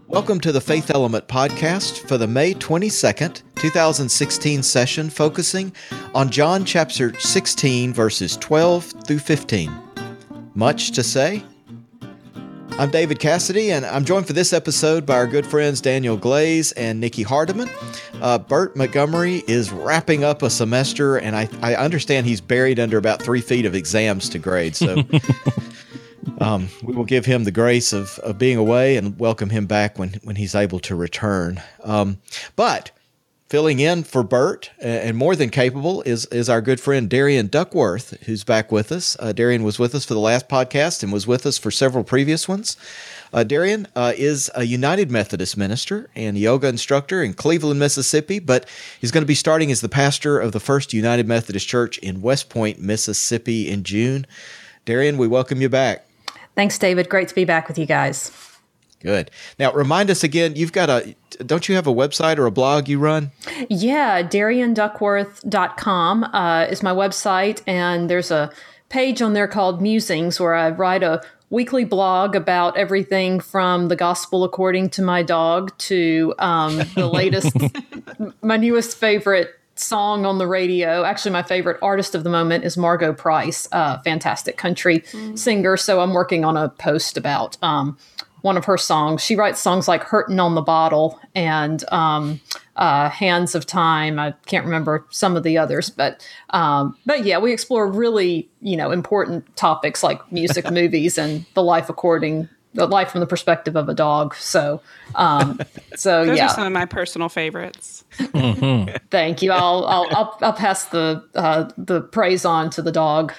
Welcome to the Faith Element podcast for the May 22nd, 2016 session focusing on John chapter 16, verses 12 through 15. Much to say? I'm David Cassidy, and I'm joined for this episode by our good friends Daniel Glaze and Nikki Hardiman. Bert Montgomery is wrapping up a semester, and I understand he's buried under about 3 feet of exams to grade, so we will give him the grace of being away and welcome him back when he's able to return. But filling in for Bert, and more than capable, is our good friend Darian Duckworth, who's back with us. Darian was with us for the last podcast and was with us for several previous ones. Darian is a United Methodist minister and yoga instructor in Cleveland, Mississippi, but he's going to be starting as the pastor of the First United Methodist Church in West Point, Mississippi in June. Darian, we welcome you back. Thanks, David. Great to be back with you guys. Good. Now, remind us again, don't you have a website or a blog you run? Yeah, DarianDuckworth.com is my website, and there's a page on there called Musings where I write a weekly blog about everything from the gospel according to my dog to the latest, my newest favorite song on the radio. Actually, my favorite artist of the moment is Margot Price, a fantastic country singer. So I'm working on a post about one of her songs. She writes songs like Hurtin' on the Bottle and Hands of Time. I can't remember some of the others, but yeah, we explore really, important topics like music, movies, and the life from the perspective of a dog. So Those are some of my personal favorites. Mm-hmm. Thank you. I'll pass the praise on to the dog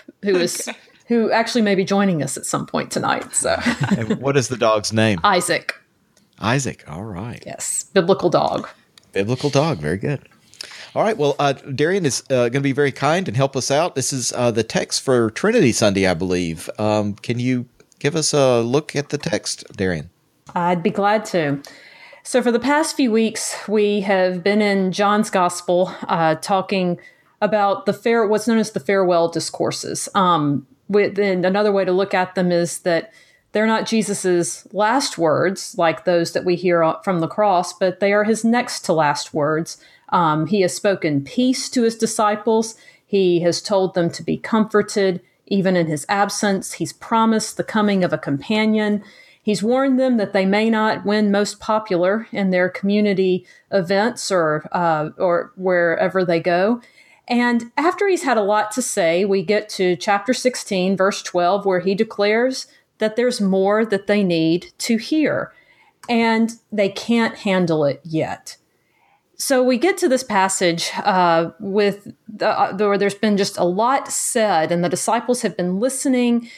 who actually may be joining us at some point tonight. So, and what is the dog's name? Isaac. Isaac. All right. Yes. Biblical dog. Biblical dog. Very good. All right. Well, Darian is going to be very kind and help us out. This is the text for Trinity Sunday, I believe. Can you give us a look at the text, Darian? I'd be glad to. So for the past few weeks, we have been in John's Gospel talking about what's known as the farewell discourses. And another way to look at them is that they're not Jesus's last words, like those that we hear from the cross, but they are his next to last words. He has spoken peace to his disciples. He has told them to be comforted, even in his absence. He's promised the coming of a companion. He's warned them that they may not win most popular in their community events or wherever they go. And after he's had a lot to say, we get to chapter 16, verse 12, where he declares that there's more that they need to hear, and they can't handle it yet. So we get to this passage where there's been just a lot said, and the disciples have been listening,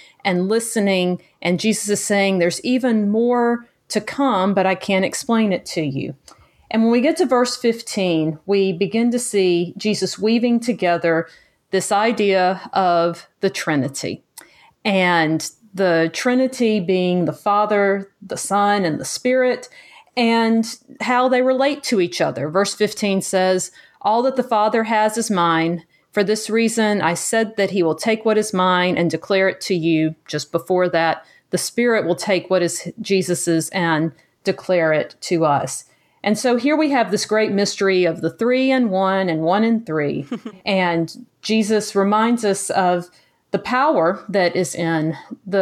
and Jesus is saying there's even more to come, but I can't explain it to you. And when we get to verse 15, we begin to see Jesus weaving together this idea of the Trinity, and the Trinity being the Father, the Son, and the Spirit, and how they relate to each other. Verse 15 says, "All that the Father has is mine. For this reason, I said that he will take what is mine and declare it to you." Just before that, the Spirit will take what is Jesus's and declare it to us. And so here we have this great mystery of the 3 and 1 and 1 and 3. And Jesus reminds us of the power that is in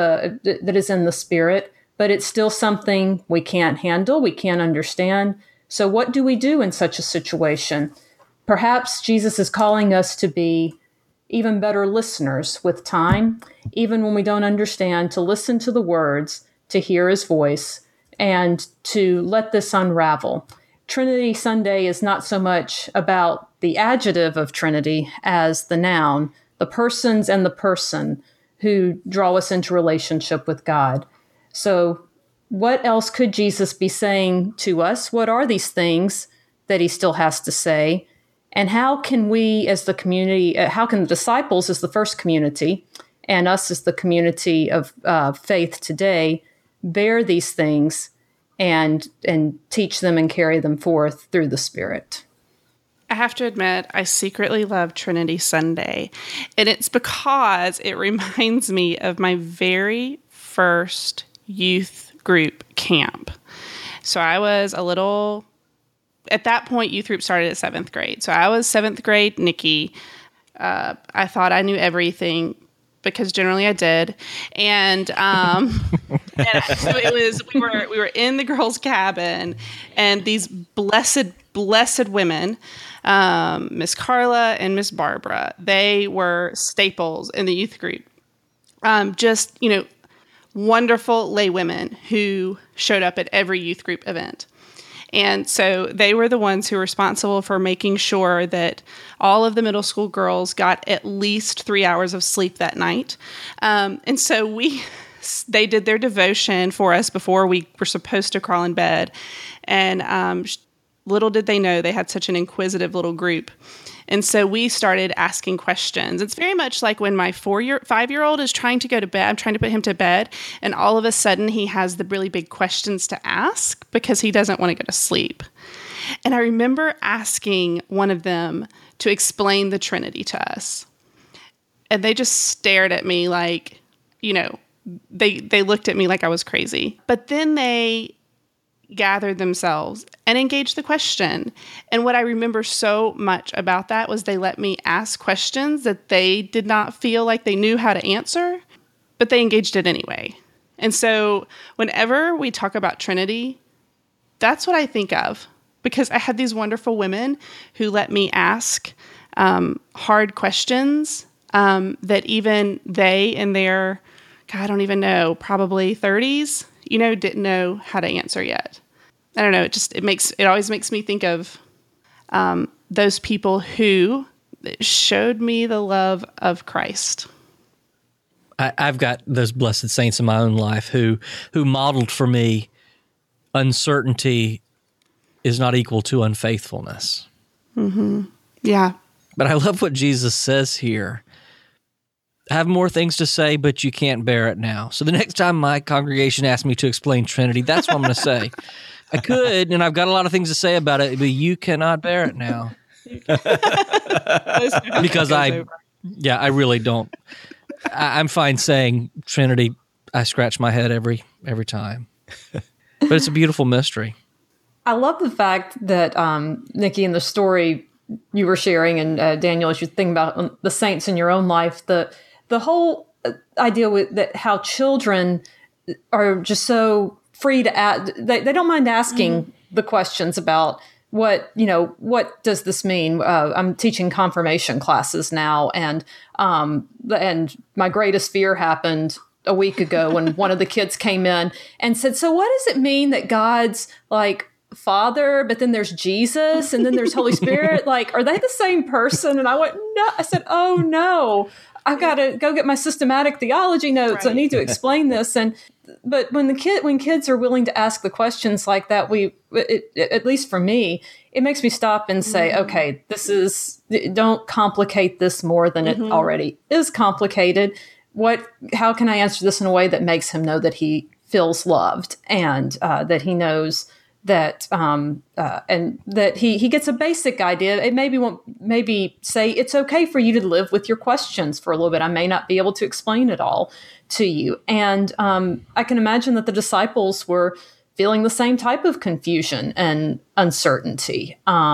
the Spirit, but it's still something we can't handle, we can't understand. So what do we do in such a situation? Perhaps Jesus is calling us to be even better listeners with time, even when we don't understand, to listen to the words, to hear his voice, and to let this unravel. Trinity Sunday is not so much about the adjective of Trinity as the noun, the persons and the person who draw us into relationship with God. So what else could Jesus be saying to us? What are these things that he still has to say? And how can we as the community, how can the disciples as the first community and us as the community of faith today bear these things and teach them and carry them forth through the Spirit? I have to admit, I secretly love Trinity Sunday, and it's because it reminds me of my very first youth group camp. So I was a little, at that point, youth group started at 7th grade. So I was 7th grade Nikki. I thought I knew everything because generally I did. And, so it was, we were in the girls' cabin, and these blessed women, Miss Carla and Miss Barbara, they were staples in the youth group. Just, wonderful lay women who showed up at every youth group event. And so they were the ones who were responsible for making sure that all of the middle school girls got at least 3 hours of sleep that night. And so they did their devotion for us before we were supposed to crawl in bed. And little did they know they had such an inquisitive little group. And so we started asking questions. It's very much like when my 5-year-old is trying to go to bed. I'm trying to put him to bed, and all of a sudden he has the really big questions to ask because he doesn't want to go to sleep. And I remember asking one of them to explain the Trinity to us. And they just stared at me like, they looked at me like I was crazy. But then they gathered themselves and engaged the question. And what I remember so much about that was they let me ask questions that they did not feel like they knew how to answer, but they engaged it anyway. And so whenever we talk about Trinity, that's what I think of, because I had these wonderful women who let me ask hard questions that even they in their, I don't even know, probably 30s, didn't know how to answer yet. I don't know. It always makes me think of those people who showed me the love of Christ. I've got those blessed saints in my own life who modeled for me uncertainty is not equal to unfaithfulness. Mm-hmm. Yeah. But I love what Jesus says here. I have more things to say, but you can't bear it now. So the next time my congregation asks me to explain Trinity, that's what I'm going to say. I could, and I've got a lot of things to say about it, but you cannot bear it now. Because I really don't. I'm fine saying Trinity. I scratch my head every time. But it's a beautiful mystery. I love the fact that, Nikki, in the story you were sharing, and Daniel, as you think about the saints in your own life, the whole idea with that, how children are just so free to ask. They don't mind asking the questions about what does this mean? I'm teaching confirmation classes now, and my greatest fear happened a week ago when one of the kids came in and said, "So what does it mean that God's like Father, but then there's Jesus, and then there's Holy Spirit? Like, are they the same person?" And I went, "No." I said, "Oh no, I've got to go get my systematic theology notes. Right. I need to explain this." But when kids are willing to ask the questions like that, at least for me, it makes me stop and say, okay, don't complicate this more than it already is complicated. How can I answer this in a way that makes him know that he feels loved, and that he knows that and that he gets a basic idea. It maybe say it's okay for you to live with your questions for a little bit. I may not be able to explain it all to you. And I can imagine that the disciples were feeling the same type of confusion and uncertainty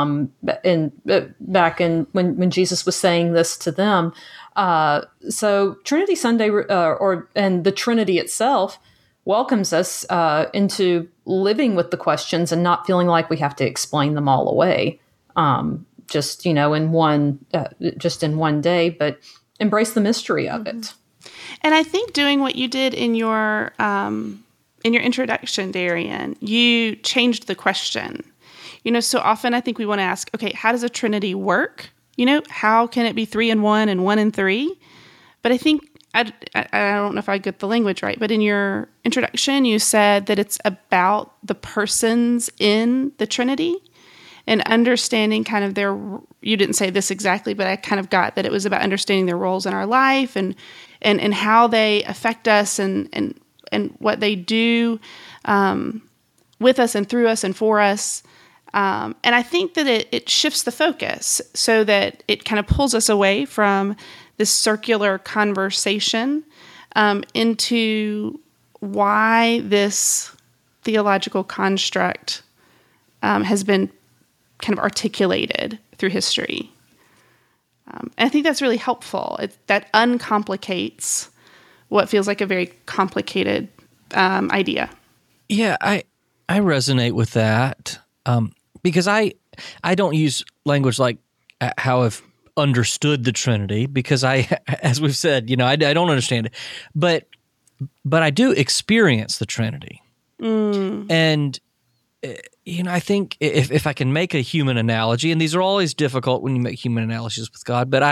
back in when Jesus was saying this to them. So Trinity Sunday and the Trinity itself welcomes us into living with the questions and not feeling like we have to explain them all away, just in one day, but embrace the mystery of it. And I think doing what you did in your introduction, Darian, you changed the question. So often I think we want to ask, okay, how does a Trinity work? How can it be 3 in 1 and 1 in 3? But I think, I don't know if I get the language right, but in your introduction, you said that it's about the persons in the Trinity and understanding kind of you didn't say this exactly, but I kind of got that it was about understanding their roles in our life and how they affect us and what they do with us and through us and for us. And I think that it shifts the focus so that it kind of pulls us away from this circular conversation into why this theological construct has been kind of articulated through history. And I think that's really helpful. That uncomplicates what feels like a very complicated idea. Yeah, I resonate with that because I don't use language like how I've understood the Trinity because as we've said, I don't understand it, but I do experience the Trinity, and I think if I can make a human analogy, and these are always difficult when you make human analogies with God, but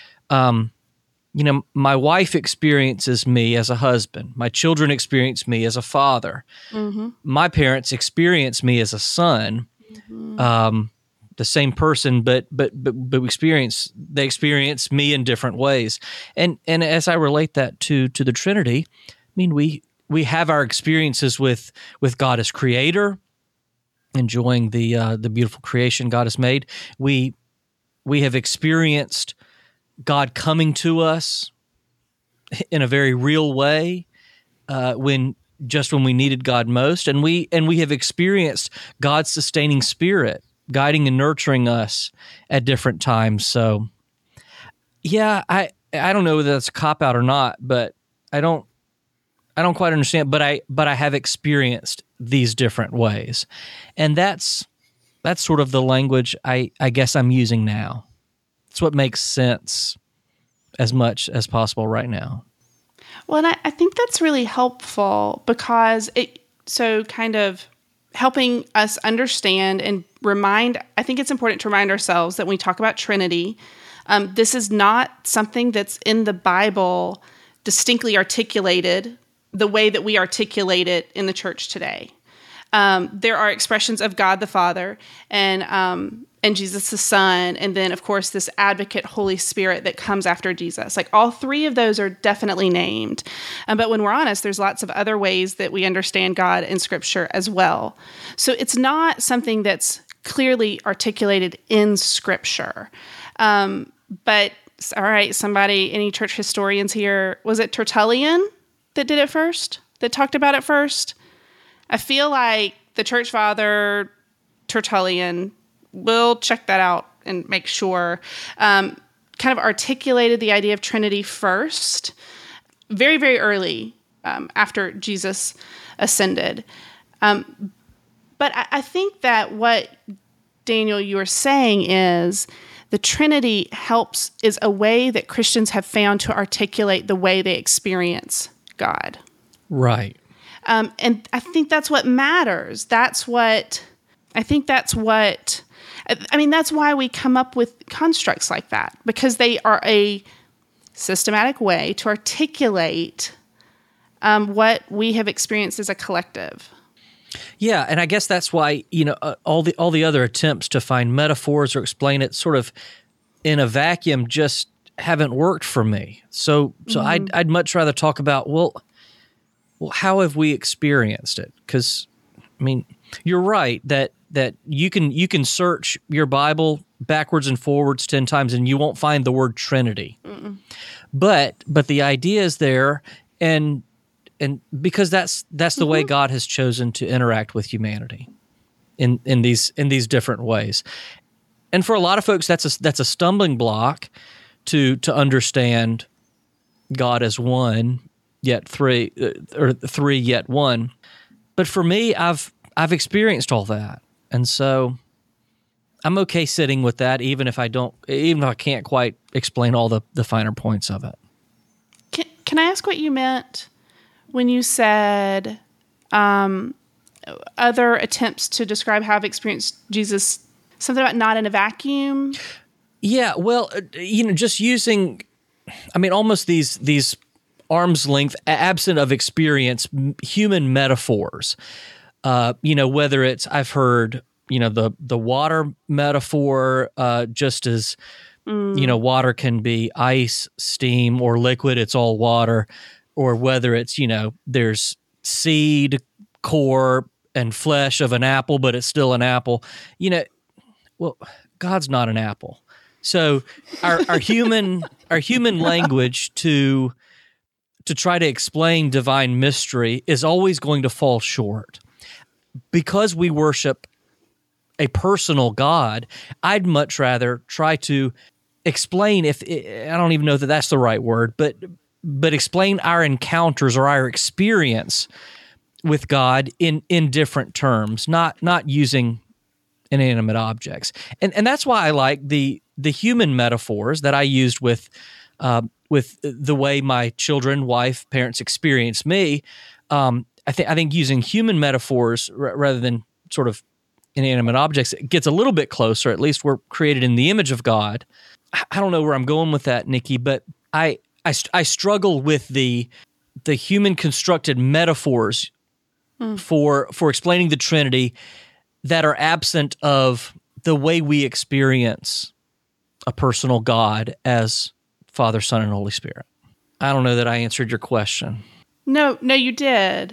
my wife experiences me as a husband. My children experience me as a father. Mm-hmm. My parents experience me as a son. Mm-hmm. The same person, but they experience me in different ways. And as I relate that to the Trinity, I mean we have our experiences with God as creator, enjoying the beautiful creation God has made. We have experienced God coming to us in a very real way when we needed God most, and we have experienced God's sustaining spirit guiding and nurturing us at different times. So, yeah, I don't know whether that's a cop out or not, but I don't quite understand. But I have experienced these different ways, and that's sort of the language I guess I'm using now. It's what makes sense as much as possible right now. Well, and I think that's really helpful because kind of helping us understand and I think it's important to remind ourselves that when we talk about Trinity, this is not something that's in the Bible distinctly articulated the way that we articulate it in the church today. There are expressions of God the Father and Jesus the Son, and then, of course, this advocate Holy Spirit that comes after Jesus. Like, all three of those are definitely named. But when we're honest, there's lots of other ways that we understand God in Scripture as well. So it's not something that's clearly articulated in Scripture. But, all right, any church historians here, was it Tertullian that did it first, that talked about it first? I feel like the church father, Tertullian, we'll check that out and make sure, kind of articulated the idea of Trinity first, very, very early after Jesus ascended. But I think that what, Daniel, you are saying is the Trinity is a way that Christians have found to articulate the way they experience God. Right. And I think that's what matters. That's why we come up with constructs like that, because they are a systematic way to articulate what we have experienced as a collective. Yeah, and I guess that's why all the other attempts to find metaphors or explain it sort of in a vacuum just haven't worked for me. So I'd much rather talk about well, how have we experienced it? Because I mean, you're right that you can search your Bible backwards and forwards 10 times and you won't find the word Trinity. Mm-mm. But the idea is there, and because that's the way God has chosen to interact with humanity in these different ways. And for a lot of folks, that's a stumbling block to understand God as one yet three, or three yet one. But for me, I've experienced all that, and so I'm okay sitting with that, even if I can't quite explain all the finer points of it. Can I ask what you meant when you said other attempts to describe how I've experienced Jesus? Something about not in a vacuum? Yeah, well, just using, almost these arm's length, absent of experience, human metaphors. Whether it's, I've heard, the water metaphor, just as, water can be ice, steam, or liquid, it's all water, or whether it's, there's seed, core, and flesh of an apple, but it's still an apple. Well, God's not an apple. So our human language to try to explain divine mystery is always going to fall short. because we worship a personal God, I'd much rather try to explain, if I don't even know that that's the right word, but explain our encounters or our experience with God in different terms, not using inanimate objects. And that's why I like the human metaphors that I used with the way my children, wife, parents experience me. I think using human metaphors rather than sort of inanimate objects, it gets a little bit closer. At least we're created in the image of God. I don't know where I'm going with that, Nikki, but I struggle with the human constructed metaphors for explaining the Trinity that are absent of the way we experience a personal God as Father, Son, and Holy Spirit. I don't know that I answered your question. No, you did.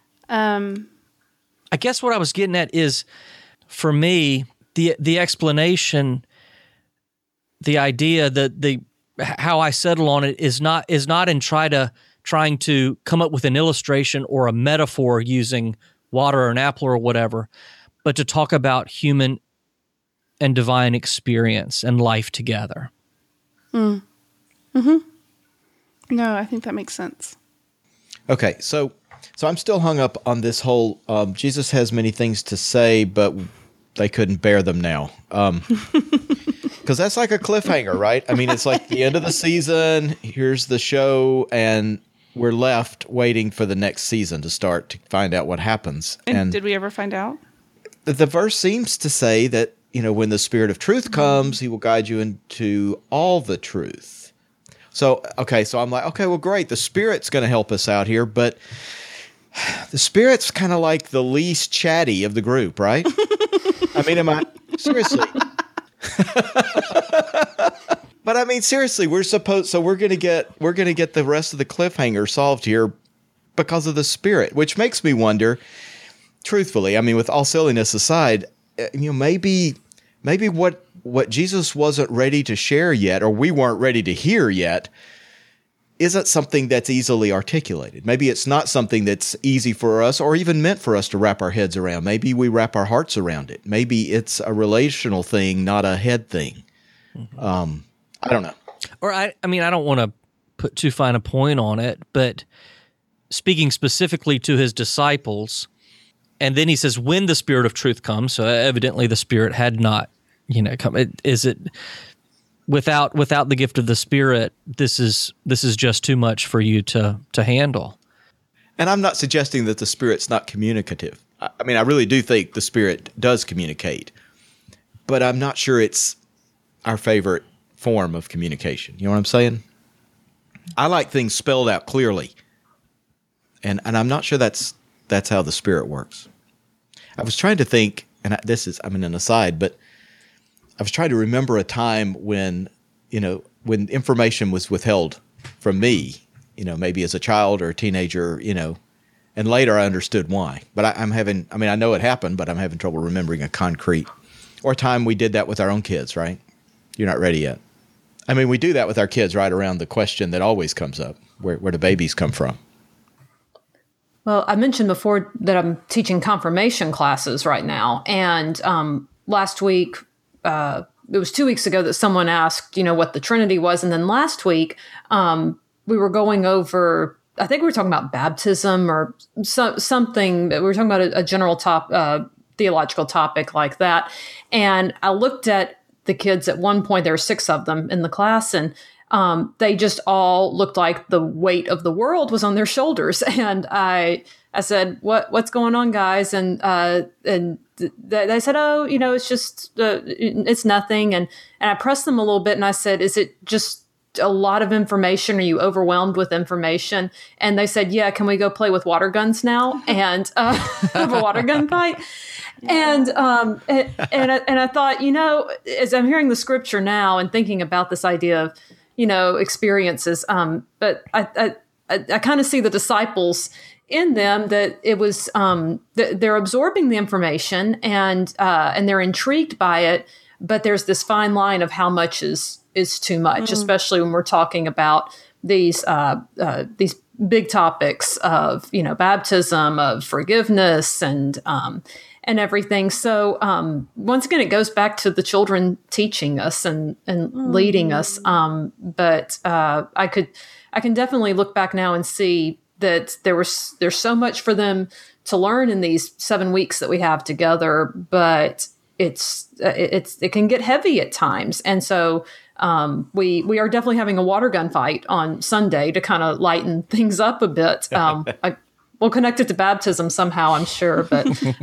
I guess what I was getting at is, for me, the explanation, the idea that how I settle on it is not in trying to come up with an illustration or a metaphor using water or an apple or whatever, but to talk about human and divine experience and life together. Mm-hmm. No, I think that makes sense. Okay, so I'm still hung up on this whole Jesus has many things to say, but they couldn't bear them now. Because that's like a cliffhanger, right? I mean, it's like the end of the season, here's the show, and we're left waiting for the next season to start to find out what happens. And did we ever find out? The verse seems to say that, when the Spirit of truth comes, he will guide you into all the truth. So I'm like, okay, well, great. The Spirit's going to help us out here, but the Spirit's kind of like the least chatty of the group, right? I mean, seriously. But I mean, seriously, we're going to get the rest of the cliffhanger solved here because of the Spirit, which makes me wonder, truthfully, I mean, with all silliness aside, maybe what Jesus wasn't ready to share yet, or we weren't ready to hear yet, isn't something that's easily articulated. Maybe it's not something that's easy for us or even meant for us to wrap our heads around. Maybe we wrap our hearts around it. Maybe it's a relational thing, not a head thing. I don't know. Or I don't want to put too fine a point on it, but speaking specifically to his disciples, and then he says, when the Spirit of truth comes, so evidently the Spirit had not, come. Is it without the gift of the Spirit, this is just too much for you to handle? And I'm not suggesting that the Spirit's not communicative. I mean, I really do think the Spirit does communicate, but I'm not sure it's our favorite form of communication. You know what I'm saying? I like things spelled out clearly, and I'm not sure that's how the Spirit works. I was trying to think, and an aside, but I was trying to remember a time when information was withheld from me, maybe as a child or a teenager, and later I understood why. But I know it happened, but I'm having trouble remembering a concrete, or a time we did that with our own kids, right? You're not ready yet. I mean, we do that with our kids right around the question that always comes up, where do babies come from? Well, I mentioned before that I'm teaching confirmation classes right now. And last week, it was 2 weeks ago that someone asked, what the Trinity was. And then last week, we were going over, I think we were talking about baptism or something. We were talking about a general theological topic like that. And I looked at the kids at one point. There were 6 of them in the class, and they just all looked like the weight of the world was on their shoulders. And I said, what's going on, guys? And they said, oh, it's just, it's nothing. And I pressed them a little bit and I said, is it just a lot of information? Are you overwhelmed with information? And they said, yeah, can we go play with water guns now? And have a water gun fight? And I thought, as I'm hearing the scripture now and thinking about this idea of, experiences, but I kind of see the disciples in them, that it was they're absorbing the information and they're intrigued by it, but there's this fine line of how much is too much, especially when we're talking about these big topics of, baptism, of forgiveness, and everything. So once again, it goes back to the children teaching us and leading us. But I can definitely look back now and see that there's so much for them to learn in these 7 weeks that we have together, but it can get heavy at times. And so we are definitely having a water gun fight on Sunday to kind of lighten things up a bit. We'll connect it to baptism somehow, I'm sure, but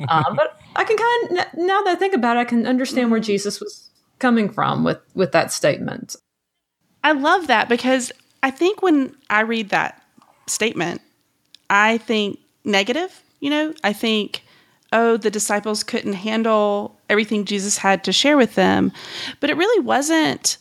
I can now that I think about it, I can understand where Jesus was coming from with that statement. I love that, because I think when I read that statement, I think negative. I think, oh, the disciples couldn't handle everything Jesus had to share with them. But it really wasn't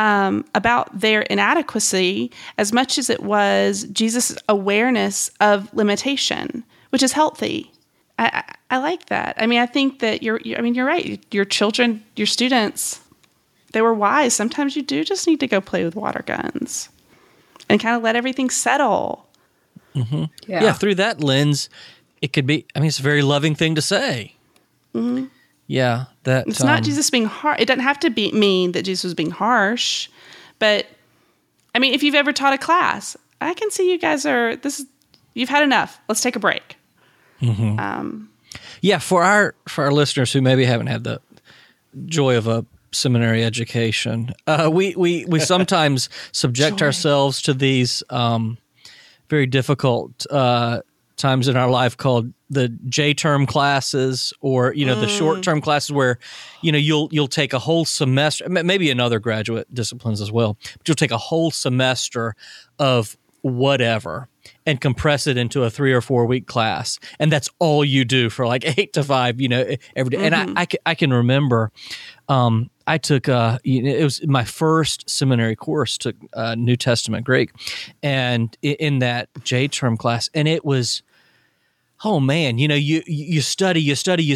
about their inadequacy as much as it was Jesus' awareness of limitation, which is healthy. I like that. I mean, I think that you're right. Your children, your students, they were wise. Sometimes you do just need to go play with water guns and kind of let everything settle. Mm-hmm. Yeah, through that lens, it could be, it's a very loving thing to say. Mm-hmm. Yeah. It's not Jesus being harsh. It doesn't have to mean that Jesus was being harsh. But, if you've ever taught a class, I can see you guys you've had enough. Let's take a break. Mm-hmm. Yeah, for our listeners who maybe haven't had the joy of a seminary education, we sometimes subject ourselves to these very difficult times in our life called the J-term classes, or the short-term classes where you'll take a whole semester, maybe in other graduate disciplines as well, but you'll take a whole semester of whatever and compress it into a 3 or 4 week class, and that's all you do for like 8 to 5, every day. Mm-hmm. And I can remember I took it was my first seminary course, took New Testament Greek, and in that J-term class, and it was, oh man, you study,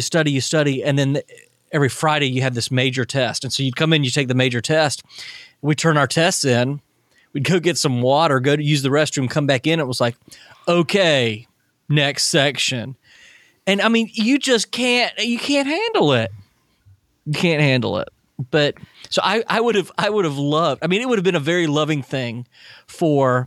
and then every Friday you had this major test, and so you'd come in, you take the major test, we turn our tests in, we'd go get some water, go to use the restroom, come back in, it was like, okay, next section, and you just can't handle it. You can't handle it. But so I would have loved. It would have been a very loving thing for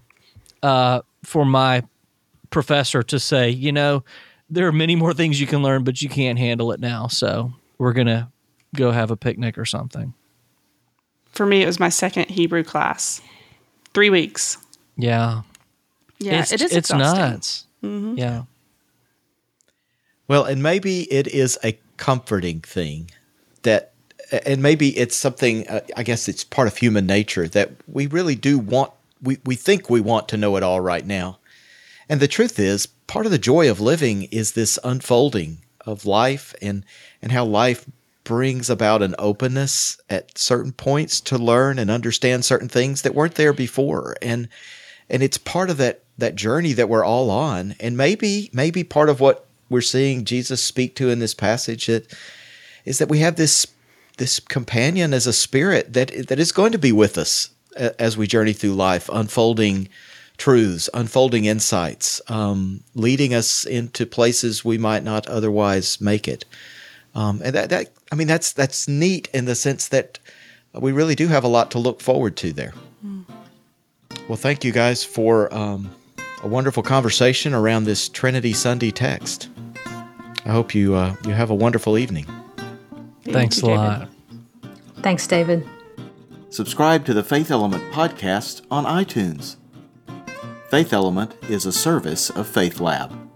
my professor to say, there are many more things you can learn, but you can't handle it now. So we're gonna go have a picnic or something. For me, it was my second Hebrew class. 3 weeks. Yeah. Yeah, it is it's exhausting. Nuts. Mm-hmm. Yeah. Well, and maybe it is a comforting thing and maybe it's something, I guess it's part of human nature, that we really do want, we think we want to know it all right now. And the truth is, part of the joy of living is this unfolding of life and how life brings about an openness at certain points to learn and understand certain things that weren't there before. And it's part of that journey that we're all on. And maybe part of what we're seeing Jesus speak to in this passage is that we have this companion as a spirit that is going to be with us as we journey through life, unfolding truths, unfolding insights, leading us into places we might not otherwise make it. And that's neat in the sense that we really do have a lot to look forward to there. Well, thank you guys for a wonderful conversation around this Trinity Sunday text. I hope you have a wonderful evening. Thanks a lot. Thanks, David. Subscribe to the Faith Element podcast on iTunes. Faith Element is a service of Faith Lab.